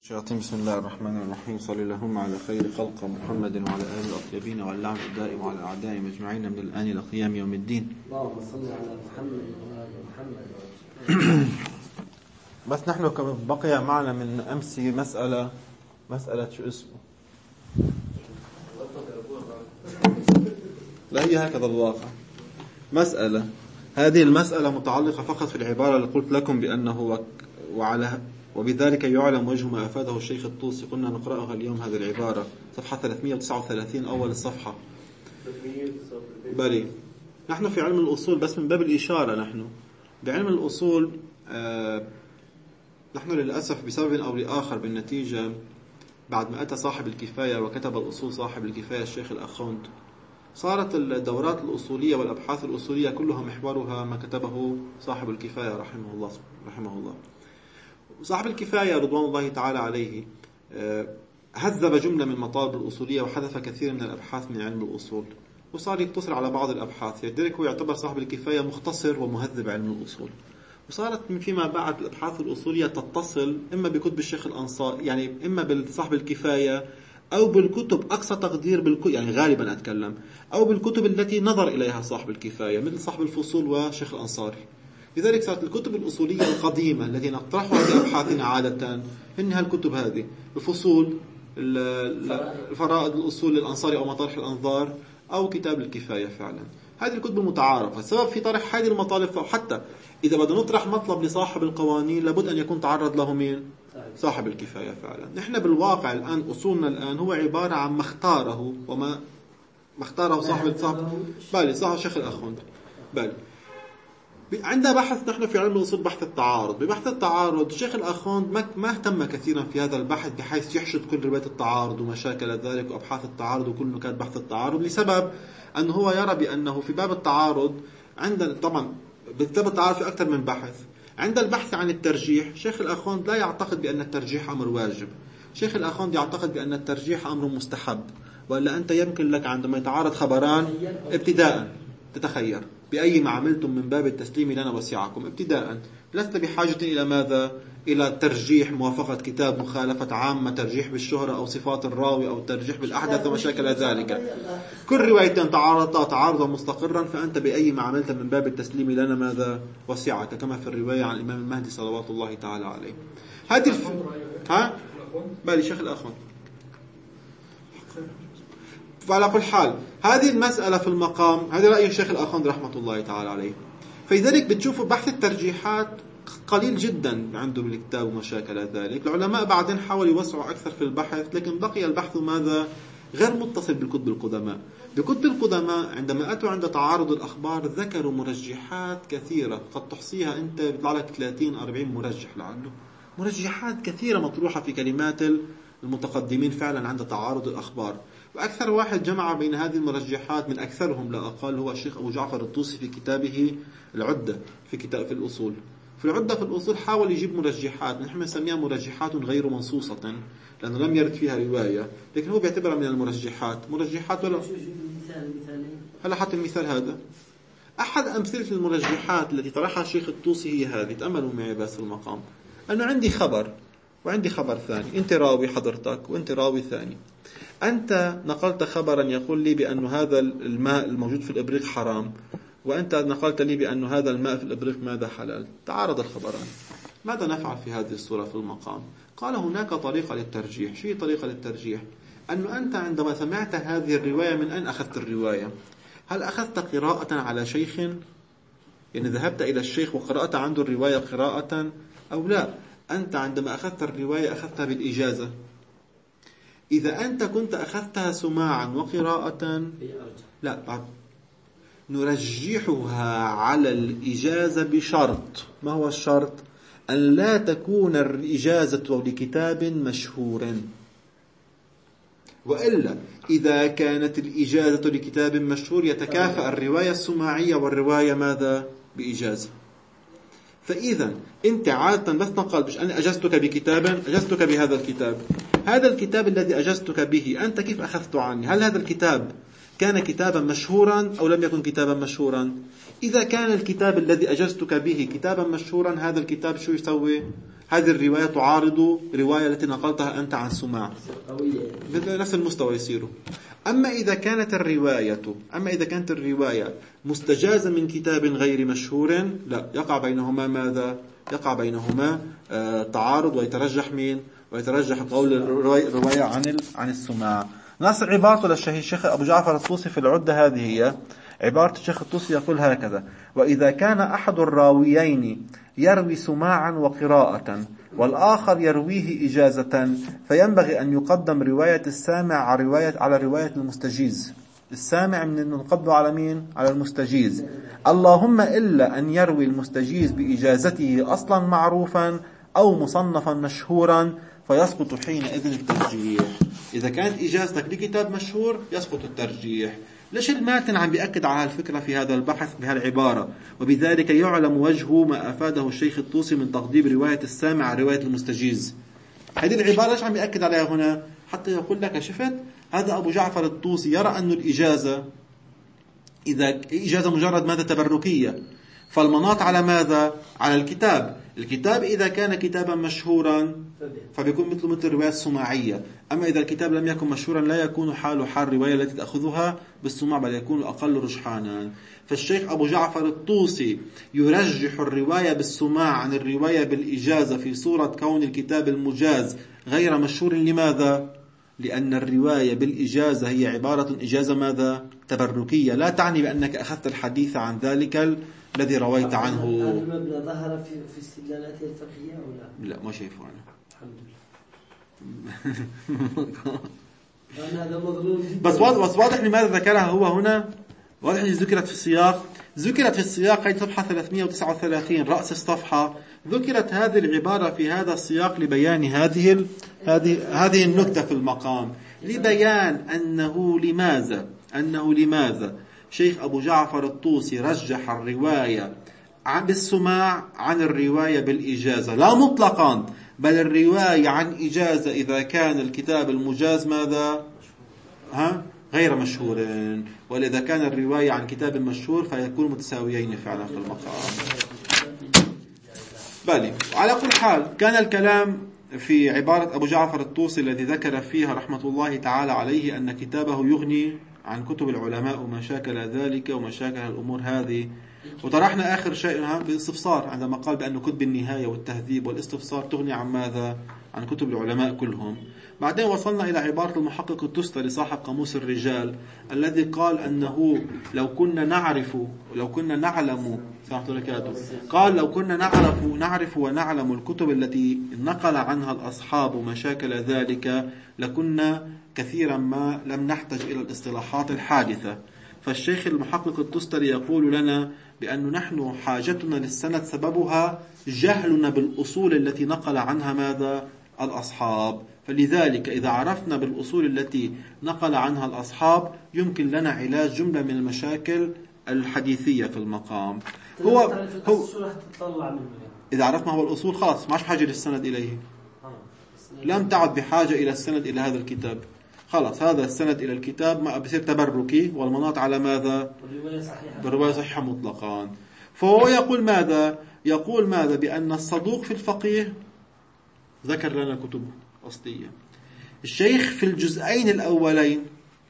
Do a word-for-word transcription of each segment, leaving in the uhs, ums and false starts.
الشياطين. بسم الله الرحمن الرحيم. صلى اللهم على خير خلق محمد وعلى آله الأطيبين واللعن الدائم وعلى أعدائهم أجمعين من الآن إلى قيام يوم الدين. اللهم صل على محمد وعلى محمد. بس نحن كم بقي معنا من أمس مسألة مسألة شو اسمه؟ لا هي هكذا الواقع. مسألة هذه المسألة متعلقة فقط في العبارة اللي قلت لكم بأنه وعلى وبذلك يعلم وجه ما أفاده الشيخ الطوسي. قلنا نقرأها اليوم هذه العبارة صفحة ثلاثمئة وتسعة وثلاثين أول الصفحة. بلي نحن في علم الأصول بس من باب الإشارة. نحن بعلم الأصول آه نحن للأسف بسبب أو لآخر بالنتيجة بعد ما أتى صاحب الكفاية وكتب الأصول صاحب الكفاية الشيخ الأخوند، صارت الدورات الأصولية والأبحاث الأصولية كلها محورها ما كتبه صاحب الكفاية رحمه الله رحمه الله. صاحب الكفاية رضوان الله تعالى عليه هذب جملة من المطالب الأصولية وحذف كثير من الأبحاث من علم الأصول، وصار يقتصر على بعض الأبحاث. لذلك هو يعتبر صاحب الكفاية مختصر ومهذب علم الأصول. وصارت فيما بعد الأبحاث الأصولية تتصل إما بكتب الشيخ الأنصاري، يعني إما بصاحب الكفاية أو بالكتب أقصى تقدير بالكتب، يعني غالبا أتكلم، أو بالكتب التي نظر إليها صاحب الكفاية مثل صاحب الفصول وشيخ الأنصاري. لذلك صارت الكتب الأصولية القديمة التي نطرحها في أبحاثنا عادة هن هالكتب هذه: الفصول، الفرائض الأصول للأنصاري أو مطارح الأنظار، أو كتاب الكفاية. فعلا هذه الكتب المتعارفة. السبب في طرح هذه المطالب، حتى إذا بدنا نطرح مطلب لصاحب القوانين لابد أن يكون تعرض له مين؟ صاحب الكفاية. فعلا نحن بالواقع الآن أصولنا الآن هو عبارة عن ما اختاره وما ما اختاره صاحب صاحب بالي صاحب الشيخ الأخوند. بالي عندنا بحث نحن في علم الأصول بحث التعارض. ببحث التعارض الشيخ الأخوند ما ما اهتم كثيرا في هذا البحث بحيث يحشد كل رواية التعارض ومشاكل ذلك وأبحاث التعارض وكل نكات بحث التعارض، لسبب أنه هو يرى بأنه في باب التعارض عندنا طبعا بكتاب التعارض في أكثر من بحث. عند البحث عن الترجيح شيخ الأخوند لا يعتقد بأن الترجيح أمر واجب. شيخ الأخوند يعتقد بأن الترجيح أمر مستحب، وإلا أنت يمكن لك عندما يتعارض خبران ابتداء تتخير بأي ما عملتم من باب التسليم لنا وسعكم ابتداء، لست بحاجة إلى ماذا؟ إلى ترجيح موافقة كتاب، مخالفة عامة، ترجيح بالشهرة أو صفات الراوي أو ترجيح بالأحدث ومشاكل ذلك. كل روايتين تعارضتا تعارضا مستقرا فأنت بأي ما عملت من باب التسليم لنا ماذا؟ وسعك، كما في الرواية عن الإمام المهدي صلوات الله تعالى عليه. هذه الف... ها؟ بالي شيخ الأخوان. فعلى كل حال هذه المسألة في المقام هذا رأي الشيخ الأخوند رحمة الله تعالى عليه. فلذلك بتشوفوا بحث الترجيحات قليل جدا عنده بالكتاب ومشاكل ذلك. العلماء بعدين حاولوا يوسعوا أكثر في البحث، لكن بقي البحث ماذا؟ غير متصل بالكتب القدماء. بكتب القدماء عندما أتوا عند تعارض الأخبار ذكروا مرجحات كثيرة قد تحصيها أنت بيطلع لك ثلاثين أربعين مرجح لعله. مرجحات كثيرة مطروحة في كلمات المتقدمين فعلا عند تعارض الأخبار. وأكثر واحد جمع بين هذه المرجحات من أكثرهم لا أقل هو الشيخ أبو جعفر الطوسي في كتابه العدة في كتاب في الأصول. في العدة في الأصول حاول يجيب مرجحات نحن نسميها مرجحات غير منصوصة لأنه لم يرد فيها رواية، لكن هو بيعتبرها من المرجحات مرجحات. ولا هلا حتى المثال هذا أحد أمثلة المرجحات التي طرحها الشيخ الطوسي هي هذه. تأملوا معي بس المقام أنه عندي خبر وعندي خبر ثاني، أنت راوي حضرتك وأنت راوي ثاني. أنت نقلت خبرا يقول لي بأن هذا الماء الموجود في الإبريق حرام، وأنت نقلت لي بأن هذا الماء في الإبريق ماذا حلال. تعارض الخبران. ماذا نفعل في هذه الصورة في المقام؟ قال هناك طريقة للترجيح. شو طريقة للترجيح؟ أنه أنت عندما سمعت هذه الرواية من أين أخذت الرواية؟ هل أخذت قراءة على شيخ؟ يعني ذهبت إلى الشيخ وقرأت عنده الرواية قراءة أو لا؟ أنت عندما أخذت الرواية أخذتها بالإجازة. إذا أنت كنت أخذتها سماعا وقراءة لا، نرجحها على الإجازة بشرط. ما هو الشرط؟ أن لا تكون الإجازة لكتاب مشهور، وإلا إذا كانت الإجازة لكتاب مشهور يتكافأ الرواية السماعية والرواية ماذا؟ بإجازة. فإذا أنت عادة بس نقل بش أنا أجزتك بكتاب، أجزتك بهذا الكتاب. هذا الكتاب الذي أجزتك به أنت كيف أخذت عني؟ هل هذا الكتاب كان كتابا مشهورا أو لم يكن كتابا مشهورا؟ إذا كان الكتاب الذي أجزتك به كتابا مشهورا هذا الكتاب شو يسوي؟ هذه الرواية تعارض رواية التي نقلتها أنت عن سماع، نفس المستوى يصيروا. أما إذا كانت الرواية أما إذا كانت الرواية مستجازة من كتاب غير مشهور، لا، يقع بينهما ماذا؟ يقع بينهما آه تعارض، ويترجح مين؟ ويترجح قول الرواية عن عن السماع. نص عبارته للشيخ أبو جعفر الطوسي في العدة هذه هي عبارة الشيخ الطوسي، يقول هكذا: وإذا كان أحد الراويين يروي سماعا وقراءة والآخر يرويه إجازة، فينبغي أن يقدم رواية السامع على رواية على رواية المستجيز. السامع من نقدم على مين؟ على المستجيز. اللهم إلا أن يروي المستجيز بإجازته أصلا معروفا أو مصنفا مشهورا، فيسقط حينئذ الترجيح. إذا كانت إجازتك لكتاب مشهور يسقط الترجيح. ليش الماتن عم بيأكد على الفكرة في هذا البحث بهالعبارة؟ وبذلك يعلم وجه ما أفاده الشيخ الطوسي من تقديم رواية السامع على رواية المستجيز. هذه العبارة ليش عم بيأكد عليها هنا؟ حتى يقول لك شفت هذا أبو جعفر الطوسي يرى أن الإجازة إذا إجازة مجرد ماذا؟ تبركية، فالمناط على ماذا؟ على الكتاب. الكتاب إذا كان كتابا مشهورا فبيكون مثل مثل الرواية السماعية. أما إذا الكتاب لم يكن مشهورا لا يكون حال حال الرواية التي تأخذها بالسماع، بل يكون أقل رجحانا. فالشيخ أبو جعفر الطوسي يرجح الرواية بالسماع عن الرواية بالإجازة في صورة كون الكتاب المجاز غير مشهور. لماذا؟ لأن الرواية بالإجازة هي عبارة إجازة ماذا؟ تبركية، لا تعني بأنك أخذت الحديث عن ذلك الذي رويت عنه. هذا المبنى ظهر في في استدلالاته الفقهية أو لا؟ لا، ما شايفه أنا. الحمد لله. هذا مظلوم جدا. بس واضح لماذا ذكرها هو هنا. واضح أن ذكرت في السياق ذكرت في السياق هي صفحة ثلاثمائة وتسعة وثلاثين رأس الصفحة. ذكرت هذه العبارة في هذا السياق لبيان هذه ال... هذه هذه النكتة في المقام، لبيان أنه لماذا أنه لماذا شيخ أبو جعفر الطوسي رجح الرواية بالسماع عن الرواية بالإجازة، لا مطلقا، بل الرواية عن إجازة إذا كان الكتاب المجاز ماذا؟ ها؟ غير مشهور، وإذا كان الرواية عن كتاب مشهور فيكون متساويين فعلا في المقام. بالي على كل حال كان الكلام في عبارة أبو جعفر الطوسي الذي ذكر فيها رحمة الله تعالى عليه أن كتابه يغني عن كتب العلماء وما شاكل ذلك وما شاكل الأمور هذه. وطرحنا آخر شيء بالاستفسار عندما قال بأن كتب النهاية والتهذيب والاستفسار تغني عن ماذا؟ عن كتب العلماء كلهم. بعدين وصلنا إلى عبارة المحقق التستري صاحب قاموس الرجال الذي قال أنه لو كنا نعرف لو كنا نعلم قال لو كنا نعرف نعرف ونعلم الكتب التي نقل عنها الأصحاب مشاكل ذلك لكنا كثيرا ما لم نحتاج إلى الاصطلاحات الحادثة. فالشيخ المحقق التستري يقول لنا بأن نحن حاجتنا للسند سببها جهلنا بالأصول التي نقل عنها ماذا؟ الأصحاب. فلذلك إذا عرفنا بالأصول التي نقل عنها الأصحاب يمكن لنا علاج جملة من المشاكل الحديثية في المقام. هو هو إذا عرفنا هو الأصول خلاص ما عادش حاجة للسند إليه، لم تعد بحاجة إلى السند إلى هذا الكتاب. خلاص هذا السند إلى الكتاب ما بصير تبركي، والمناط على ماذا؟ بالرواية صحيحة مطلقا. فهو يقول ماذا؟ يقول ماذا؟ بأن الصدوق في الفقيه ذكر لنا كتب أصلية. الشيخ في الجزئين الأولين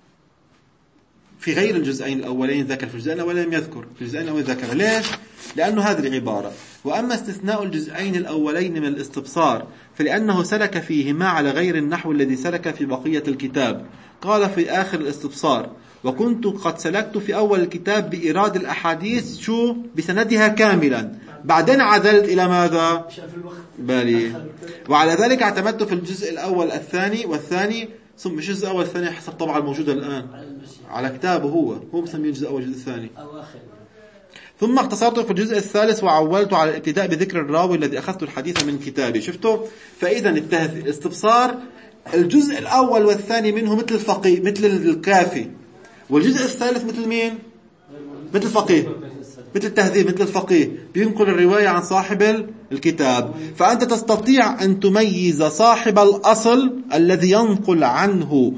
في غير الجزئين الأولين ذكر، في الجزئين الأولين لم يذكر، في الجزئين الأولين ذكر. ليش؟ لأنه هذه العبارة: وأما استثناء الجزئين الأولين من الاستبصار فلأنه سلك فيهما على غير النحو الذي سلك في بقية الكتاب. قال في آخر الاستبصار: وكنت قد سلكت في أول الكتاب بإيراد الأحاديث شو بسندها كاملا، بعدين عدلت إلى ماذا؟ بالي. وعلى ذلك اعتمدت في الجزء الأول الثاني والثاني، ثم مش الجزء الأول الثاني حسب طبعا الموجودة الآن على كتابه، هو هو مسميه الجزء الأول والجزء الثاني. ثم اختصرت في الجزء الثالث وعولت على الابتداء بذكر الراوي الذي أخذت الحديث من كتابي. شفتوا؟ فإذا الاستبصار الجزء الأول والثاني منه مثل الفقيه مثل الكافي، والجزء الثالث مثل مين؟ مثل الفقيه، مثل التهذيب، مثل الفقيه، بينقل الرواية عن صاحب الكتاب. فأنت تستطيع أن تميز صاحب الأصل الذي ينقل عنه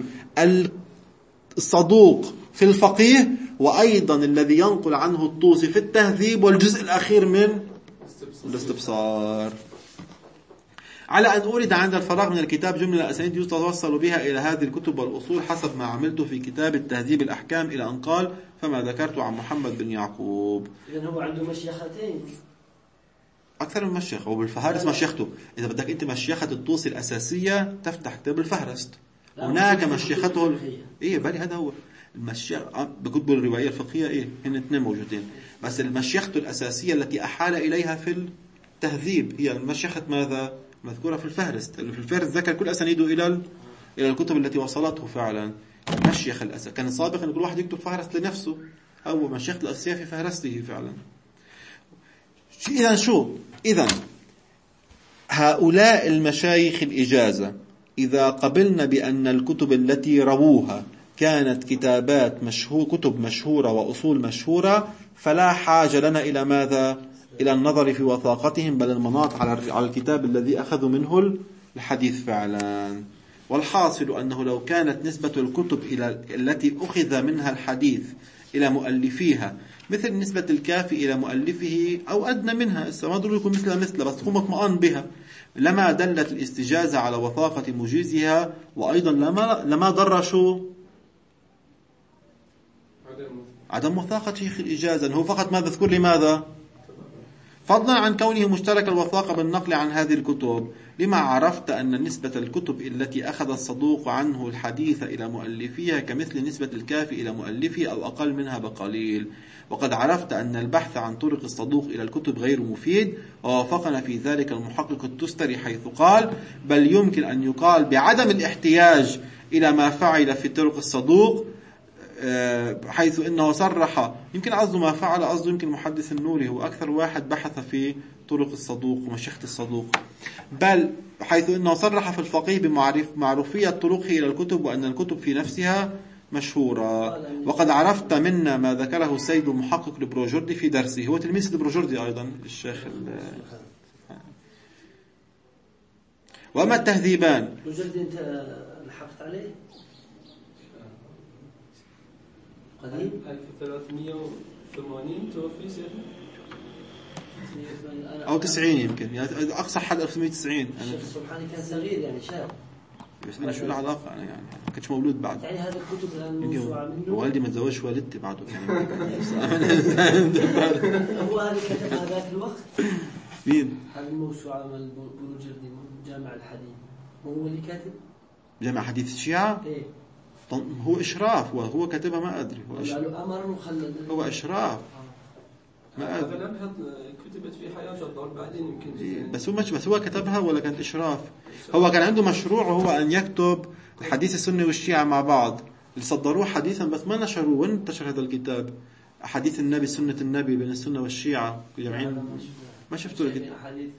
الصدوق في الفقيه، وأيضا الذي ينقل عنه الطوسي في التهذيب، والجزء الأخير من الاستبصار. على أن أورد عند الفراغ من الكتاب جملة أسانيد يتوصل بها إلى هذه الكتب والأصول حسب ما عملت في كتاب التهذيب الأحكام، إلى أن قال: فما ذكرت عن محمد بن يعقوب. إذن هو عنده مشيختين، أكثر من مشيخة. وبالفهارس مشيخته، إذا بدك أنت مشيخة الطوسي الأساسية تفتح كتاب الفهرست. هناك مشيخته إيه بالي هذا هو المشيخ بكتب الرواية الفقهية، إيه هن اثنين موجودين، بس المشيخته الأساسية التي أحال إليها في التهذيب هي المشيخة ماذا مذكورة في الفهرست. اللي في الفهرست ذكر كل أسانيده إلى إلى الكتب التي وصلته فعلا. المشيخ الأساسي كان سابقا كل واحد يكتب فهرست لنفسه، أو مشيخة الأساسية في فهرسته فعلا. إذن شو إذن هؤلاء المشايخ الإجازة إذا قبلنا بأن الكتب التي رووها كانت كتابات مشهور كتب مشهورة وأصول مشهورة، فلا حاجة لنا إلى ماذا؟ إلى النظر في وثاقتهم، بل المناط على على الكتاب الذي أخذوا منه الحديث فعلا. والحاصل أنه لو كانت نسبة الكتب إلى التي أخذ منها الحديث إلى مؤلفيها مثل نسبة الكافي إلى مؤلفه أو أدنى منها، ما ضروري يكون مثل مثل بس تكون مطمئن بها، لما دلت الاستجازة على وثاقة مجيزها، وأيضا لما لما ضر شو عدم وثاقة شيخ الإجازة. هو فقط ماذا ذكر لماذا؟ فضلا عن كونه مشترك الوثاقة بالنقل عن هذه الكتب، لما عرفت أن نسبة الكتب التي أخذ الصدوق عنه الحديث إلى مؤلفيها كمثل نسبة الكافي إلى مؤلفه أو أقل منها بقليل. وقد عرفت أن البحث عن طرق الصدوق إلى الكتب غير مفيد، ووافقنا في ذلك المحقق التستري حيث قال: بل يمكن أن يقال بعدم الاحتياج إلى ما فعل في طرق الصدوق، حيث إنه صرح، يمكن قصده ما فعل، قصده يمكن محدث النوري هو أكثر واحد بحث في طرق الصدوق ومشيخة الصدوق، بل حيث إنه صرح في الفقيه بمعرفية طرقه إلى الكتب وأن الكتب في نفسها مشهورة. وقد عرفت منا ما ذكره السيد المحقق البروجردي في درسه، هو تلميذ البروجردي أيضا الشيخ. وأما التهذيبان البروجردي أنت لحقت عليه قديم ألف وثلاثمئة وثمانين توفي سنة أو تسعين يمكن، يعني أقصى حد ألف وثمانمئة وتسعين. الشيخ السبحاني كان صغير يعني شاب، بس أنا شو العلاقة؟ أنا يعني ما كنتش مولود بعد، يعني هذا الكتب الآن موسوعة منه. والدي ما تزوجش والدتي بعده يعني. هو هذا كتب هذاك الوقت. مين؟ هذه الموسوعة من البروجردي جامع الحديث، هو اللي كاتب جامع حديث الشيعة. إيه هو إشراف وهو كتبها ما أدري، هو إشراف. أمر مخلد. هو إشراف ما أدري. كتبت في حياة الدور بعدين يمكن. بس هو مش بس هو كتبها ولا كانت إشراف؟ هو كان عنده مشروع وهو أن يكتب الحديث السني والشيعة مع بعض، اللي صدروه حديثا بس ما نشروه. وين انتشر هذا الكتاب؟ حديث النبي سنة النبي بين السنة والشيعة جمعين، ما شفتوا الكتاب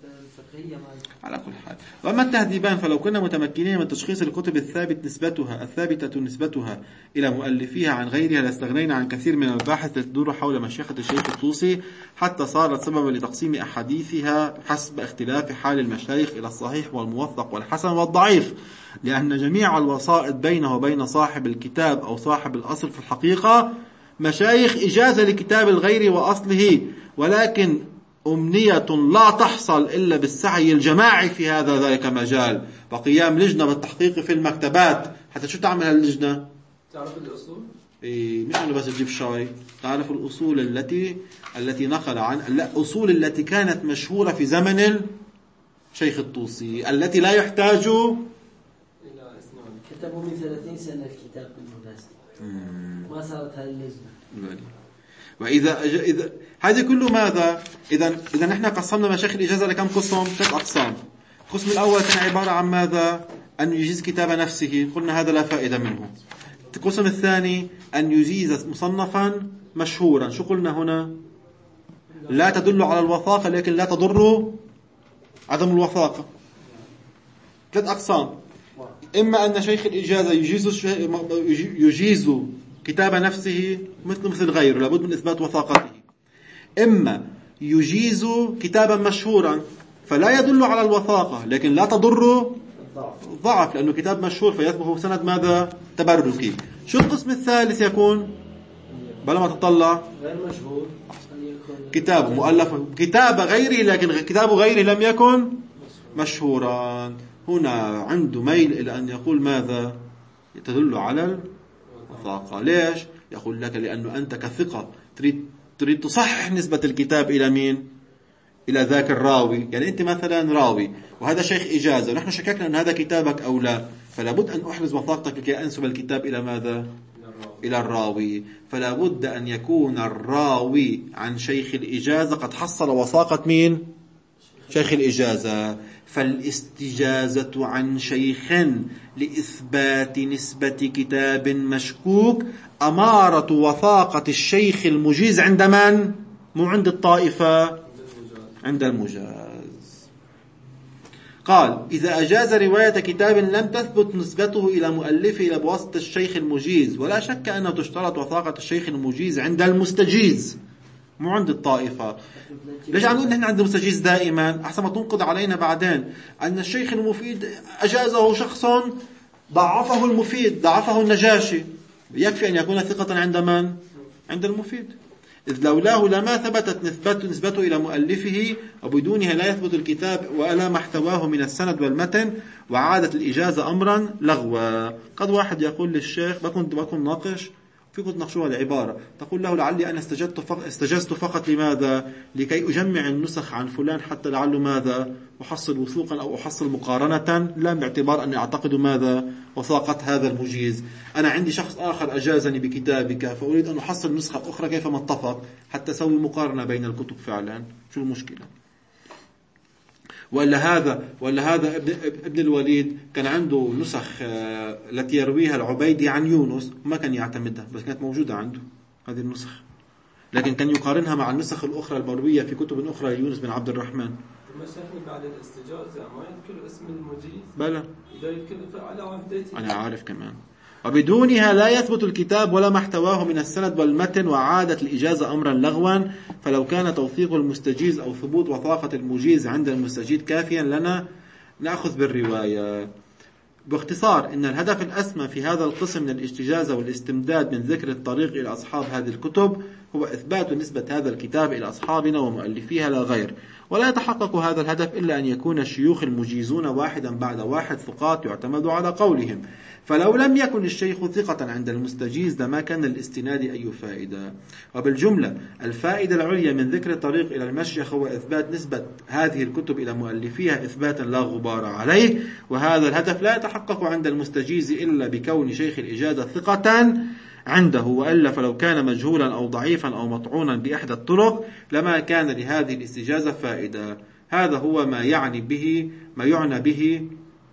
على كل حال. وأما التهذيبان فلو كنا متمكنين من تشخيص الكتب الثابت نسبتها الثابتة نسبتها إلى مؤلفيها عن غيرها لاستغنينا عن كثير من الباحث التي تدور حول مشيخة الشيخ الطوسي، حتى صارت سببا لتقسيم أحاديثها حسب اختلاف حال المشايخ إلى الصحيح والموثق والحسن والضعيف، لأن جميع الوسائط بينه وبين صاحب الكتاب أو صاحب الأصل في الحقيقة مشايخ إجازة لكتاب الغير وأصله، ولكن أمنية لا تحصل إلا بالسعي الجماعي في هذا ذلك مجال، وقيام لجنة بالتحقيق في المكتبات. حتى شو تعمل هاللجنة؟ تعرف الأصول؟ إيه مش إنه بس تجيب شاي، تعرف الأصول التي التي نقل عن الأصول التي كانت مشهورة في زمن الشيخ الطوسي التي لا يحتاج إلى إسناد. كتبوا من ثلاثين سنة الكتاب بالمناسبة، ما صارت هذه اللجنة. وإذا إذا هذه كله ماذا؟ إذا إذا نحن قسمنا مشايخ الإجازة لكم قسم؟ ثلاث أقسام. القسم الأول كان عبارة عن ماذا؟ أن يجيز كتاب نفسه، قلنا هذا لا فائدة منه. القسم الثاني أن يجيز مصنفا مشهورا، شو قلنا هنا؟ لا تدل على الوثاقة لكن لا تضر عدم الوثاقة. ثلاث أقسام: إما أن شيخ الإجازة يجيز يجيز كتاب نفسه مثل مثل غيره لابد من إثبات وثاقته، إما يجيز كتابا مشهورا فلا يدل على الوثاقة لكن لا تضر ضعف لأنه كتاب مشهور فيثبت سند ماذا؟ تبركي. شو القسم الثالث يكون؟ بلا ما تطلع غير مشهور، كتاب مؤلف كتاب غيره لكن كتاب غيره لم يكن مشهورا، هنا عنده ميل إلى أن يقول ماذا؟ تدل على الوثاقة. ليش؟ يقول لك لأنه أنت كثقة تريد تريد تصحح نسبة الكتاب إلى مين؟ إلى ذاك الراوي. يعني أنت مثلا راوي وهذا شيخ إجازة، ونحن شككنا أن هذا كتابك أو لا، فلا بد أن أحرز وثاقتك لكي أنسب الكتاب إلى ماذا؟ إلى الراوي. فلا بد أن يكون الراوي عن شيخ الإجازة قد حصل وثاقة مين؟ شيخ الإجازة. فالاستجازة عن شيخ لإثبات نسبة كتاب مشكوك أمارة وثاقة الشيخ المجيز عند من؟ مو عند الطائفة، عند المجاز. قال: إذا أجاز رواية كتاب لم تثبت نسبته إلى مؤلفه إلى بواسطة الشيخ المجيز، ولا شك أنه تشترط وثاقة الشيخ المجيز عند المستجيز مو عند الطائفة. ليش عم نقول نحن عند المستجيز دائما؟ أحسن ما تنقض علينا بعدين أن الشيخ المفيد أجازه شخص ضعفه المفيد، ضعفه النجاشي. يكفي أن يكون ثقة عند من؟ عند المفيد. إذ لولاه لما ثبتت نسبته, نسبته إلى مؤلفه، وبدونها لا يثبت الكتاب ولا ما احتواه من السند والمتن، وعادت الإجازة أمرا لغوا. قد واحد يقول للشيخ بكون بكون ناقش فيكم تناقشوها العبارة، تقول له: لعلي أنا استجزت فقط, استجزت فقط لماذا؟ لكي أجمع النسخ عن فلان حتى لعله ماذا؟ أحصل وثوقا أو أحصل مقارنة، لا باعتبار أني أعتقد ماذا؟ وثاقة هذا المجيز. أنا عندي شخص آخر أجازني بكتابك، فأريد أن أحصل نسخة أخرى كيفما اتفق حتى أسوي مقارنة بين الكتب. فعلا شو المشكلة؟ ولا هذا ولا هذا ابن, ابن الوليد كان عنده نسخ التي يرويها العبيدي عن يونس، ما كان يعتمدها، بس كانت موجودة عنده هذه النسخ، لكن كان يقارنها مع النسخ الأخرى المروية في كتب أخرى ليونس بن عبد الرحمن. مشايخنا بعد الاستجازة ما يذكر اسم المجيز، بلى إذا يذكر على وحدته. أنا عارف كمان. وبدونها لا يثبت الكتاب ولا ما احتواه من السند والمتن، وعادت الإجازة أمرا لغوا. فلو كان توثيق المستجيز أو ثبوت وثاقة المجيز عند المستجيد كافيا لنا نأخذ بالرواية. باختصار، إن الهدف الأسمى في هذا القسم من الاستجازة والاستمداد من ذكر الطريق إلى أصحاب هذه الكتب هو إثبات نسبة هذا الكتاب إلى أصحابنا ومؤلفيها لا غير. ولا يتحقق هذا الهدف إلا أن يكون الشيوخ المجيزون واحدا بعد واحد ثقات يعتمد على قولهم. فلو لم يكن الشيخ ثقة عند المستجيز لما كان الاستناد أي فائدة. وبالجملة الفائدة العليا من ذكر الطريق إلى المشيخ هو إثبات نسبة هذه الكتب إلى مؤلفيها إثباتا لا غبار عليه. وهذا الهدف لا يتحقق عند المستجيز إلا بكون شيخ الإجازة ثقة عنده، وإلا فلو كان مجهولا أو ضعيفا أو مطعونا بإحدى الطرق لما كان لهذه الاستجازة فائدة. هذا هو ما يعني به ما يعنى به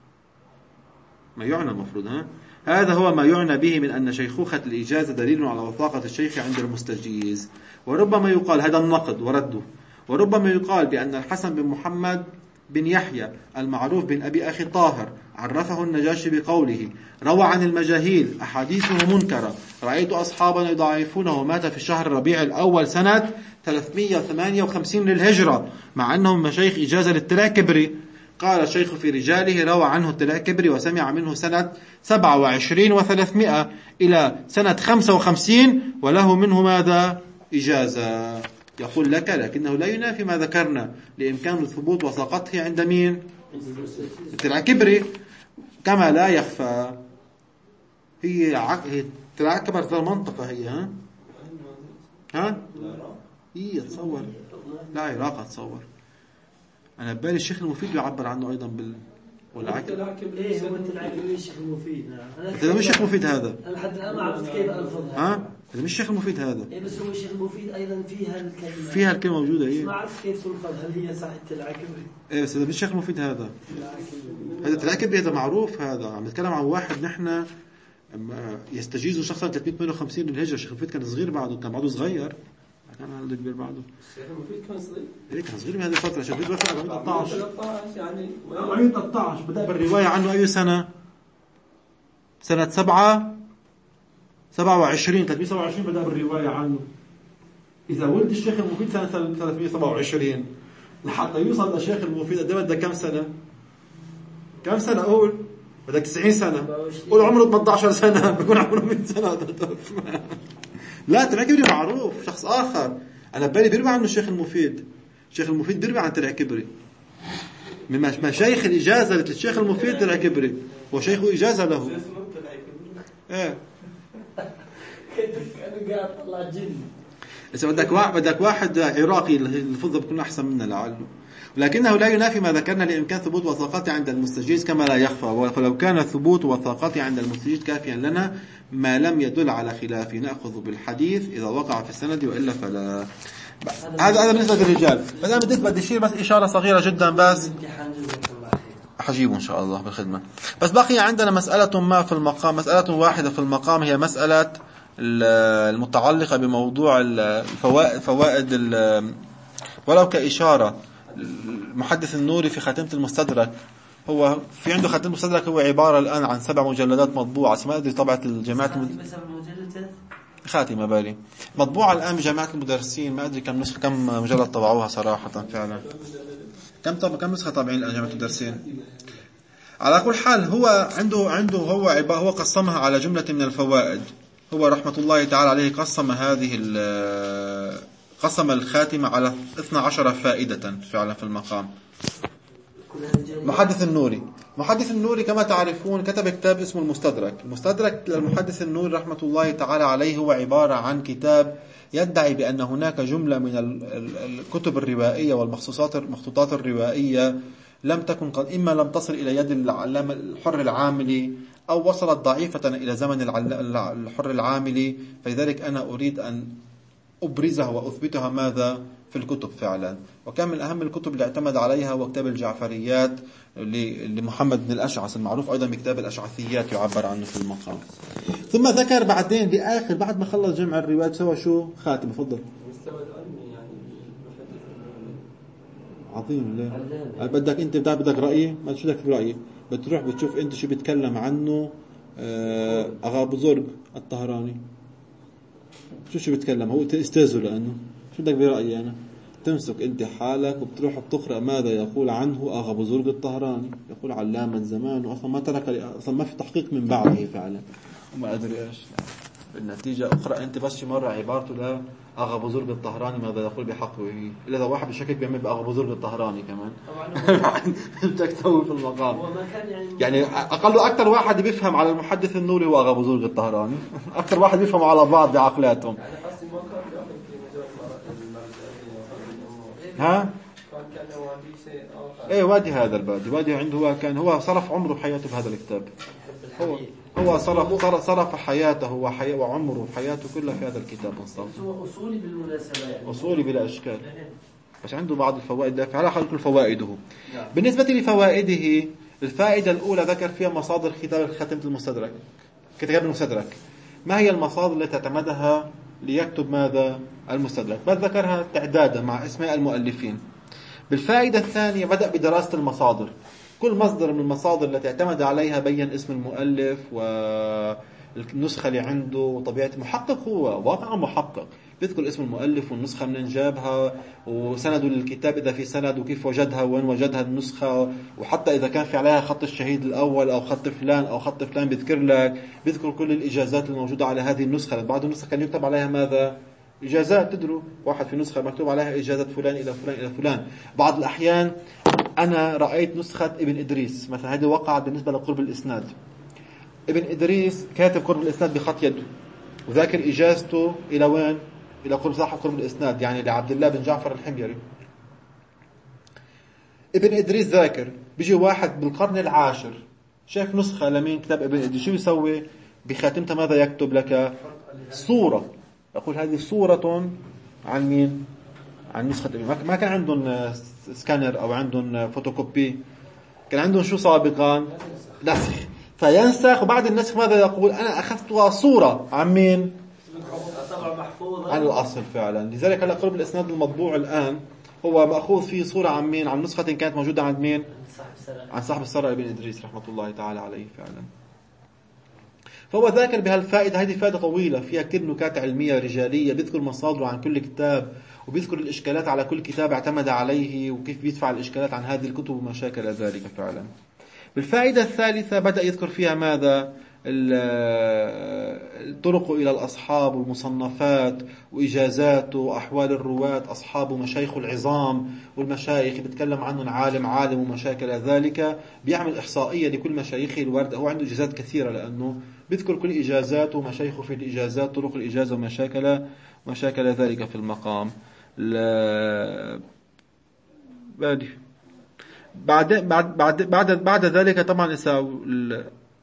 ما يعنى المفروض ها هذا هو ما يعنى به من أن شيخوخة الإجازة دليل على وثاقة الشيخ عند المستجيز. وربما يقال هذا النقد ورده، وربما يقال بأن الحسن بن محمد بن يحيى المعروف بن أبي أخي طاهر عرفه النجاشي بقوله: روى عن المجاهيل أحاديثه منكرة، رأيت أصحابنا يضاعفونه، مات في شهر ربيع الأول سنة ثلاثمئة وثمانية وخمسين للهجرة، مع أنهم مشايخ إجازة للتلاكبري. قال الشيخ في رجاله: روى عنه التلاكبري وسمع منه سنة سبعة وعشرين وثلاثمائة إلى سنة خمسة وخمسين، وله منه ماذا؟ إجازة. يقول لك لكنه لا ينافي ما ذكرنا لإمكان الثبوت وثاقته عند مين؟ التلاكبري. كما لا يخفى هي عق... هي تلاكبر في المنطقة هي ها ها هي تصور لا عراق تصور. أنا ببالي الشيخ المفيد يعبر عنه أيضا بال والعكب. إيه هو التلاكبري الشيخ المفيد. هذا مش الشيخ المفيد هذا. أنا لحد الآن ما عرفت كيف ألفظها. ها هذا مش الشيخ المفيد هذا. إيه بس هو الشيخ المفيد أيضا فيها الكلمة. فيها الكلمة موجودة إيه. ما عرفت كيف تلفظ، هل هي صح التلاكبري؟ إيه بس هذا مش الشيخ المفيد هذا. هذا التلاكبري هذا معروف، هذا عم نتكلم عن واحد نحن يستجيز شخصا ثلاثمئة وثمانية وخمسين للهجرة. الشيخ المفيد كان صغير بعده، كان بعده صغير، كان هذا كبير بعده. الشيخ المفيد كان صغير. إيه كان صغير بهذه الفترة. الشيخ المفيد وفى أربعمئة وثلاثة عشر يعني أربعمئة وثلاثة عشر. بدأ بالرواية عنه أي سنة؟ سنة سبعة سبعة وعشرين ثلاثمئة وسبعة وعشرين بدأ بالرواية عنه. إذا ولد الشيخ المفيد سنة ثلاثمئة وسبعة وعشرين لحتى يوصل للشيخ المفيد قد بدك كم سنة؟ كم سنة أقول؟ بدك تسعين سنة. قول عمره ثمانية عشر سنة بيكون عمره مئة سنة. لا تلاكبري معروف شخص آخر. أنا ببالي بيروي عنه الشيخ المفيد. الشيخ المفيد بيروي عن تلاكبري. من مشايخ الإجازة للشيخ المفيد العكبري، وشيخ إجازة له. إيه كأنه قاعد طلع جن. إذا بدك واحد بدك واحد عراقي الفضة بيكون أحسن منا لعله، ولكنه لا ينافي ما ذكرنا لإمكان ثبوت وثاقته عند المستجيز كما لا يخفى. فلو كان ثبوت وثاقته عند المستجيز كافيا لنا ما لم يدل على خلافه نأخذ بالحديث إذا وقع في السند، وإلا فلا. هذا هذا بالنسبة للرجال. بس أنا بدي بدي أشير بس إشارة صغيرة جدا بس حجيبه إن شاء الله بالخدمة. بس بقي عندنا مسألة ما في المقام، مسألة واحدة في المقام، هي مسألة المتعلقة بموضوع الفوائد فوائد ولو كإشارة. المحدث النوري في خاتمة المستدرك، هو في عنده خاتمة المستدرك هو عبارة الآن عن سبع مجلدات مطبوعة، ما أدري طبعة الجامعة المد... خاتمة بالي مطبوعة الآن بجامعة المدرسين، ما أدري كم نسخة كم مجلد طبعوها صراحة فعلا، كم طب كم نسخة طابعين الآن جامعة المدرسين. على كل حال هو عنده عنده هو عبارة هو قسمها على جملة من الفوائد. هو رحمة الله تعالى عليه قسم هذه قسم الخاتمة على اثنتا عشرة فائدة فعلا في المقام. محدث النوري محدث النوري كما تعرفون كتب كتاب اسمه المستدرك. المستدرك للمحدث النوري رحمة الله تعالى عليه هو عبارة عن كتاب يدعي بأن هناك جملة من الكتب الروائية والمخصوصات المخطوطات الروائية لم تكن قد إما لم تصل إلى يد العلامة الحر العاملي أو وصلت ضعيفة إلى زمن الحر العاملي، فلذلك أنا أريد أن أبرزها وأثبتها ماذا في الكتب فعلا. وكان من أهم الكتب اللي اعتمد عليها هو كتاب الجعفريات لمحمد بن الأشعث المعروف أيضا بكتاب الأشعثيات يعبر عنه في المقام. ثم ذكر بعدين بآخر بعد ما خلص جمع الروايات سوى شو خاتم. فضل عظيم. ليه بدك انت بدك رأيي ما شو بدك في رأيي؟ بتروح بتشوف انت شو بيتكلم عنه أغا بزرق الطهراني، شو شو بيتكلم هو استاذه، لأنه شو بدك برأيي أنا؟ تمسك انت حالك وبتروح بتقرأ ماذا يقول عنه أغا بزرق الطهراني، يقول علامة زمان وأصلا ما ترك أصلا ما في تحقيق من بعده فعلا وما أدري إيش. بالنتيجة أقرأ أنت بس شي مرة عبارته لا أغا بزرق الطهراني ماذا يقول بحقه، إلا إذا واحد بشكك بيعمل بأغا بزرق الطهراني كمان بدك تسوي في المقام. يعني أقل أكثر واحد بيفهم على المحدث النوري هو أغا بزرق الطهراني أكثر واحد بيفهم على بعض بعقلاتهم. ها ايه وادي هذا البادي وادي عنده كان هو صرف عمره وحياته بهذا الكتاب. هو هو صرف صرف حياته وحياة وعمره وحياته كلها في هذا الكتاب. هو أصولي بالمناسبة يعني. أصولي بلا إشكال، بس عنده بعض الفوائد. فعلى خلق فوائده. بالنسبة لفوائده الفائدة الأولى ذكر فيها مصادر كتاب خاتمة المستدرك كتاب المستدرك. ما هي المصادر التي اعتمدها ليكتب ماذا المستدرك؟ بل ذكرها تعدادا مع اسماء المؤلفين. بالفائدة الثانية بدأ بدراسة المصادر. كل مصدر من المصادر التي اعتمد عليها بين اسم المؤلف والنسخة اللي عنده وطبيعة محقق. هو واقع محقق بيذكر اسم المؤلف والنسخة من جابها وسنده للكتاب إذا في سند وكيف وجدها وين وجدها النسخة، وحتى إذا كان في عليها خط الشهيد الأول أو خط فلان أو خط فلان بيذكر لك بيذكر كل الإجازات الموجودة على هذه النسخة. بعض النسخة كان يكتب عليها ماذا إجازات، تدروا واحد في نسخة مكتوب عليها إجازة فلان إلى فلان إلى فلان. بعض الأحيان أنا رأيت نسخة ابن إدريس مثلا، هذه وقعت بالنسبة لقرب الإسناد. ابن إدريس كاتب قرب الإسناد بخط يده وذاكر إجازته إلى وين؟ إلى قرب صاحب قرب الإسناد، يعني لعبد الله بن جعفر الحميري. ابن إدريس ذاكر. بيجي واحد بالقرن العاشر شايف نسخة لمين كتاب ابن إدريس، شو يسوي بخاتمته؟ ماذا يكتب لك؟ صورة. يقول هذه صورة عن مين؟ عن نسخة ابن. ما كان عندهم سكانر أو عندهم فوتوكوبي، كان عندهم شو سابقا؟ نسخ. فينسخ وبعد النسخ ماذا يقول؟ أنا أخذتها صورة عن مين؟ عن الأصل فعلا. لذلك هلا قرب الإسناد المطبوع الآن هو مأخوذ فيه صورة عن مين؟ عن نسخة كانت موجودة عند مين؟ عن صاحب السرى ابن إدريس رحمة الله تعالى عليه فعلا. فهو ذاكر بهالفائدة. هذه فائدة طويلة فيها كل نكات علمية رجالية، بيذكر مصادره عن كل كتاب وبيذكر الإشكالات على كل كتاب اعتمد عليه وكيف بيدفع الإشكالات عن هذه الكتب وما شاكل ذلك فعلا. بالفائدة الثالثة بدأ يذكر فيها ماذا؟ الطرق إلى الأصحاب والمصنفات وإجازات وأحوال الرواة أصحاب ومشايخ العظام والمشايخ بيتكلم عنهم عالم عالم ومشاكل ذلك، بيعمل إحصائية لكل مشايخه الوارد. هو عنده إجازات كثيرة لأنه بيذكر كل إجازات ومشايخه في الإجازات، طرق الإجازة ومشاكل ومشاكل ذلك في المقام. بعد بعد بعد بعد بعد ذلك طبعا ال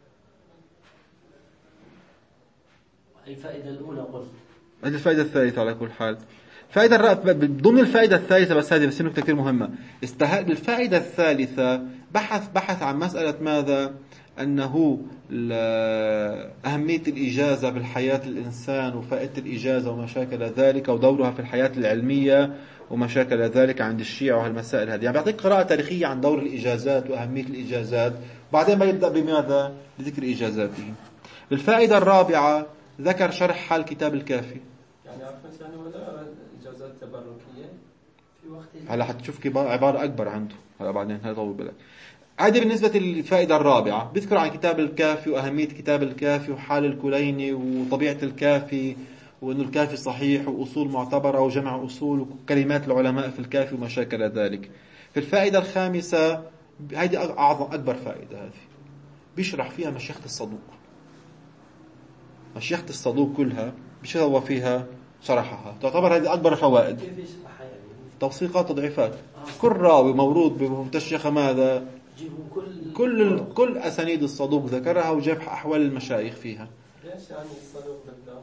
الفائدة الأولى قلت. هذه الفائدة الثالثة على كل حال. فائدة الرأ... ضمن الفائدة الثالثة، بس هذه بس نكتة كثير مهمة. استهل بالفائدة الثالثة بحث بحث عن مسألة ماذا؟ أنه أهمية الإجازة بالحياة الإنسان وفائدة الإجازة ومشاكل ذلك ودورها في الحياة العلمية ومشاكل ذلك عند الشيعة وهالمسائل هذه. يعني بيعطيك قراءة تاريخية عن دور الإجازات وأهمية الإجازات، بعدين ما يبدأ بماذا؟ بذكر إجازاته. بالفائدة الرابعة ذكر شرح حال كتاب الكافي. يعني عرفت يعني ولا إجازات تبركية في وقت هلا حتشوف عبارة أكبر عنده هلا بعدين، هذا طول بالك. عادي. بالنسبة للفائدة الرابعة بيذكر عن كتاب الكافي وأهمية كتاب الكافي وحال الكليني وطبيعة الكافي وأنه الكافي صحيح وأصول معتبرة وجمع أصول وكلمات العلماء في الكافي ومشاكل ذلك. في الفائدة الخامسة هذه أعظم أكبر فائدة، هذه بيشرح فيها مشيخة الصدوق. مشيخة الصدوق كلها بيشرح فيها شرحها، تعتبر هذه أكبر فوائد. توثيقات وتضعيفات كل راوي مورود بمتشيخة ماذا؟ كل كل أسانيد الصدوق ذكرها وجاب أحوال المشايخ فيها. ليش يعني الصدوق بالذات؟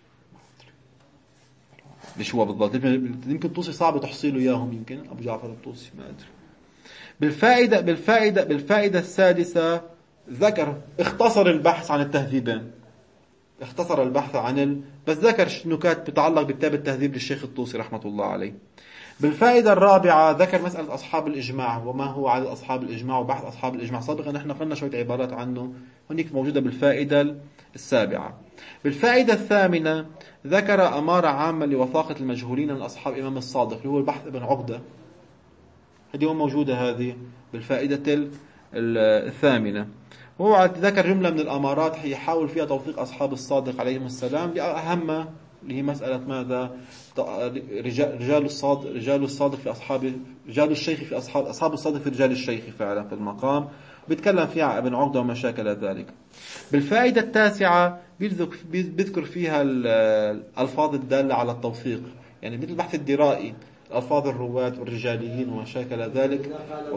ليش هو بالضبط؟ يمكن الطوسي صعب تحصيله إياهم، يمكن أبو جعفر الطوسي ما أدري. بالفائدة بالفائدة بالفائدة السادسة ذكر اختصر البحث عن التهذيبين. اختصر البحث عن ال... بس ذكر نكات بتتعلق بكتاب التهذيب للشيخ الطوسي رحمة الله عليه. بالفائدة الرابعة ذكر مسألة أصحاب الإجماع وما هو عدد أصحاب الإجماع وبحث أصحاب الإجماع. سابقا نحن قلنا شوية عبارات عنه، هناك موجودة بالفائدة السابعة. بالفائدة الثامنة ذكر أمارة عامة لوثاقة المجهولين من أصحاب إمام الصادق اللي هو البحث ابن عقدة. هذه موجودة هذه بالفائدة الثامنة. هو ذكر جملة من الأمارات يحاول فيها توثيق أصحاب الصادق عليهم السلام، لأهمها اللي هي مسألة ماذا؟ رجال رجال الصادق رجال الصادق في أصحاب رجال الشيخ في أصحاب أصحاب الصادق في رجال الشيخ فعلا في المقام. بيتكلم فيها ابن عقدة ومشاكل ذلك. بالفائدة التاسعة بيذكر فيها الألفاظ الدالة على التوثيق، يعني مثل البحث الدرائي ألفاظ الرواة والرجاليين ومشاكل ذلك.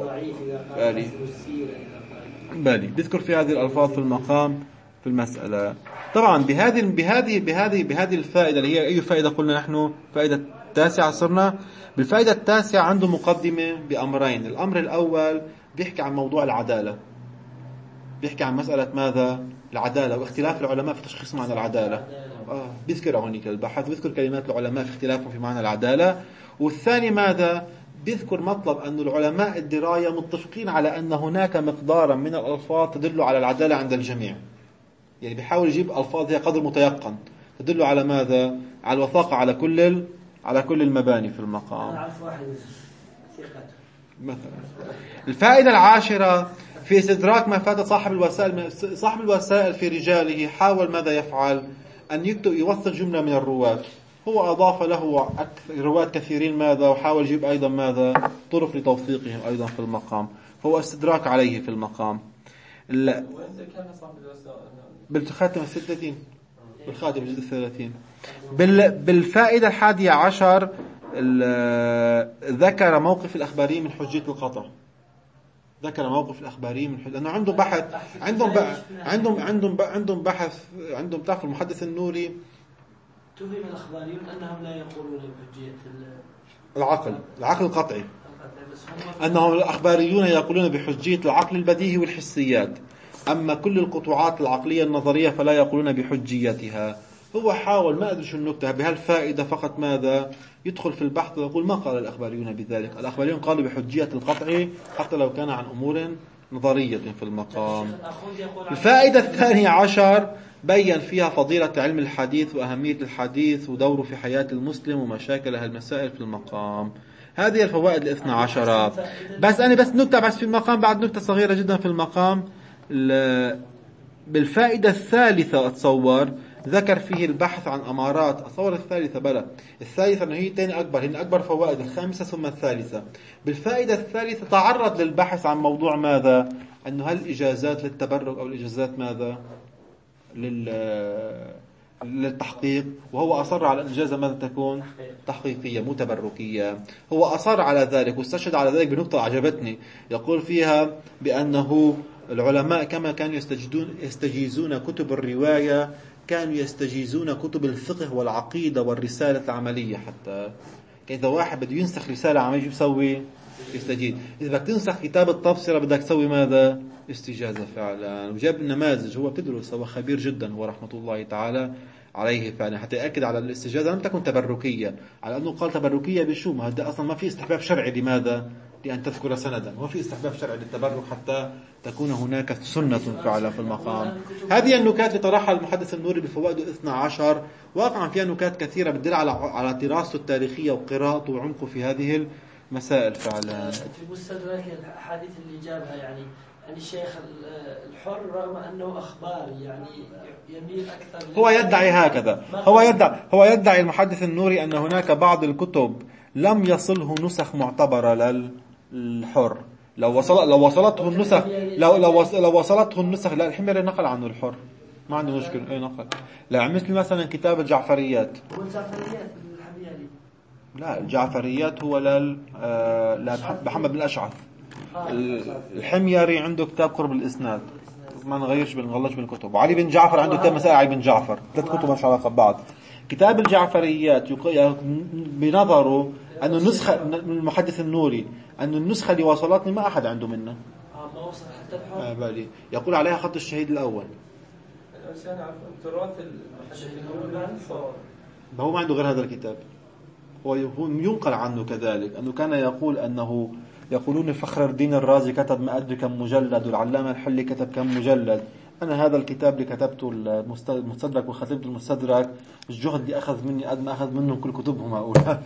بالي بيذكر في هذه الألفاظ في المقام في المسألة. طبعا بهذه بهذه بهذه بهذه الفائدة اللي هي أي فائدة قلنا نحن؟ فائدة التاسعة. صرنا بالفائدة التاسعة عنده مقدمة بأمرين. الأمر الأول بيحكي عن موضوع العدالة، بيحكي عن مسألة ماذا؟ العدالة واختلاف العلماء في تشخيص معنى العدالة. آه بيذكر هونيك البحث، بيذكر كلمات العلماء في اختلافهم في معنى العدالة. والثاني ماذا؟ بيذكر مطلب أن العلماء الدراية متفقين على أن هناك مقدارا من الألفاظ تدل على العدالة عند الجميع. يعني بيحاول يجيب ألفاظ هي قدر متيقن تدل على ماذا؟ على الوثاقة على كل ال... على كل المباني في المقام. مثلا الفائدة العاشرة في استدراك ما فات صاحب الوسائل. صاحب الوسائل في رجاله حاول ماذا يفعل؟ أن يكتب يوثق جملة من الرواة. هو أضاف له رواة كثيرين ماذا؟ وحاول يجيب أيضا ماذا؟ طرق لتوثيقهم أيضا في المقام. فهو استدراك عليه في المقام. لا بالخاتم الثلاثين بالخاتم الجزء الثلاثين. بالفائدة الحادية عشر ذكر موقف الأخباريين من حجية القطع. ذكر موقف الأخباريين من حجية، لأنه عنده بحث عندهم عندهم عندهم عندهم بحث عندهم تعرف المحدث النوري تهم الأخباريون أنهم لا يقولون بحجية العقل العقل القطعي، أنهم الأخباريون يقولون بحجية العقل البديهي والحسيات، أما كل القطوعات العقلية النظرية فلا يقولون بحجيتها. هو حاول ما أدري شو النكتة بهالفائدة فقط ماذا؟ يدخل في البحث ويقول ما قال الأخباريون بذلك. الأخباريون قالوا بحجية القطع حتى لو كان عن أمور نظرية في المقام. الفائدة الثانية عشر بيّن فيها فضيلة علم الحديث وأهمية الحديث ودوره في حياة المسلم ومشاكل هالمسائل في المقام. هذه الفوائد الاثنى عشرة. بس أنا بس نكتة بس في المقام بعد نكتة صغيرة جدا في المقام. بالفائدة الثالثة أتصور ذكر فيه البحث عن أمارات. أتصور الثالثة بلا الثالثة أنه هي تاني أكبر، هي أكبر فوائد، الخامسة ثم الثالثة. بالفائدة الثالثة تعرض للبحث عن موضوع ماذا؟ أنه هل الإجازات للتبرك أو الإجازات ماذا؟ لل للتحقيق، وهو أصر على الإجازة ماذا تكون؟ تحقيقية مو تبركية. هو أصر على ذلك واستشهد على ذلك بنقطة عجبتني، يقول فيها بأنه العلماء كما كانوا يستجدون يستجيزون كتب الرواية كانوا يستجيزون كتب الفقه والعقيدة والرسالة العملية. حتى إذا واحد بده ينسخ رسالة عملية شو بسوي؟ يستجيز. إذا بدك تنسخ كتاب التبصرة بدك تسوي ماذا؟ استجازة فعلا. وجاب نماذج، هو بتدرس، هو خبير جدا، هو رحمة الله تعالى عليه فعلا، حتى يأكد على الاستجازة لم تكن تبركية، على أنه قال تبركية بشو؟ ما هذا أصلا ما في استحباب شرعي. لماذا؟ لأن تذكر سندا، ما في استحباب شرعي للتبرك حتى تكون هناك سنة فعلا في المقام. هذه النكات اللي طرحها المحدث النوري بفوائده اثنا عشر واقعا فيها نكات كثيرة بتدل على على دراسته التاريخية وقراءته وعمقه في هذه المسائل فعلا. في مستدرك الأحاديث اللي جابها يعني يعني الشيخ الحر رغم أنه أخباري يعني يميل أكثر، هو يدعي هكذا، هو يدعي هو يدعي المحدث النوري أن هناك بعض الكتب لم يصله نسخ معتبرة للحر. لو وصل لو وصلته النسخ لو لو لو وصلته النسخ لا الحميري نقل عنه الحر، ما عنده مشكلة اي نقل. لا مثل مثلا كتاب الجعفريات، هو الجعفريات الحميري، لا الجعفريات هو لل محمد بن الأشعث. الحميري عنده كتاب قرب الإسناد، ما نغيرش بنغلطش بالكتب. وعلي بن جعفر عنده كتاب مسائل علي بن جعفر، ثلاث كتب مش علاقة ببعض. كتاب الجعفريات بنظره أن النسخة المحدث النوري أن النسخة اللي وصلتني ما أحد عنده منها، ما وصل حتى الحر. ما بالي يقول عليها خط الشهيد الأول. الإنسان عارف تراث المحدث النوري، هو ما عنده غير هذا الكتاب. هو ينقل عنه كذلك أنه كان يقول أنه يقولون فخر الدين الرازي كتب ما أدري كم مجلد، والعلامة الحلي كتب كم مجلد. أنا هذا الكتاب اللي كتبته المستدرك وختمت المستدرك الجهد اللي أخذ مني قد ما أخذ منهم كل كتبهم هؤلاء.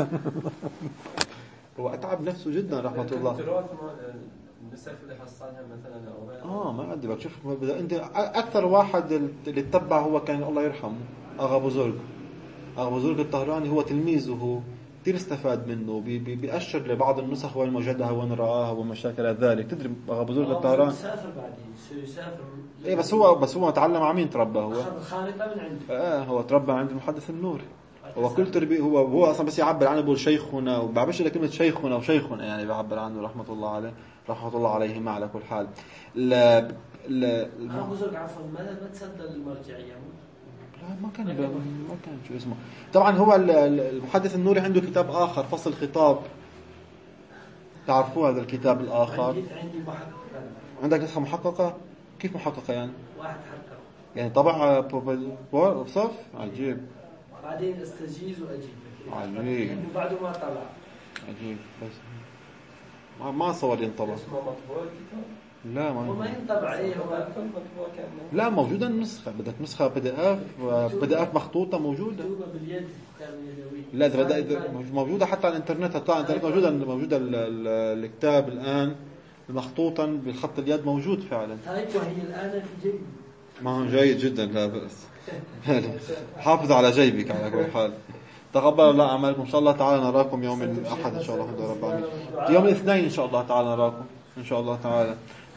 هو أتعب نفسه جدا رحمة الله. النسخ اللي حصلها مثلا آه ما أدري بشوف أنت أكثر واحد اللي اتبع هو كان الله يرحمه أغا أبو زرق. أغا أبو زرق الطهراني هو تلميذه، كثير استفاد منه، بي بي بيأشر لبعض النسخ وين وجدها وين رآها وما شاكل ذلك. تدري أغا أبو زرق الطهراني سافر بعدين يسافر إيه بس هو بس هو تعلم عن مين تربى؟ هو خالد من عنده. آه هو تربى عند المحدث النوري. هو كل تربية هو هو أصلا بس يعبر عنه بقول شيخنا، وبعبش لك كلمة شيخنا وشيخنا يعني بيعبر عنه رحمة الله عليه رحمة الله عليه ما على كل حال. لا لا أبو زرق عفوا ما ما تصدق المرجعية. لا ما كان ما كان شو اسمه. طبعا هو المحدث النوري عنده كتاب آخر فصل خطاب، تعرفوا هذا الكتاب الآخر؟ عندي عندي محقق. عندك نسخة محققة؟ كيف محققة يعني؟ واحد حقق يعني طبعا صف عجيب. بعدين استجيز وأجيب. عجيب. إنه بعده ما طلع. عجيب بس ما ما صور ينطبع. اسمه مطبوع الكتاب؟ لا ما هو ما ينطبع إيه هو مطبوع كأنه. لا موجودة النسخة، بدك نسخة بي دي اف بي دي اف مخطوطة موجودة. مكتوبة باليد كان يدوي. لا إذا بدأ موجودة حتى على الإنترنت، حتى على الإنترنت موجودة موجودة الكتاب الآن مخطوطا بالخط اليد موجود فعلا. طيب وهي الآن في جيب. ما هو جيد جدا لا بأس. حافظ على جيبك على كل حال. تقبل الله أعمالكم. إن شاء الله تعالى نراكم يوم الأحد إن شاء الله رب العالمين. يوم الاثنين إن شاء الله تعالى نراكم إن شاء الله تعالى.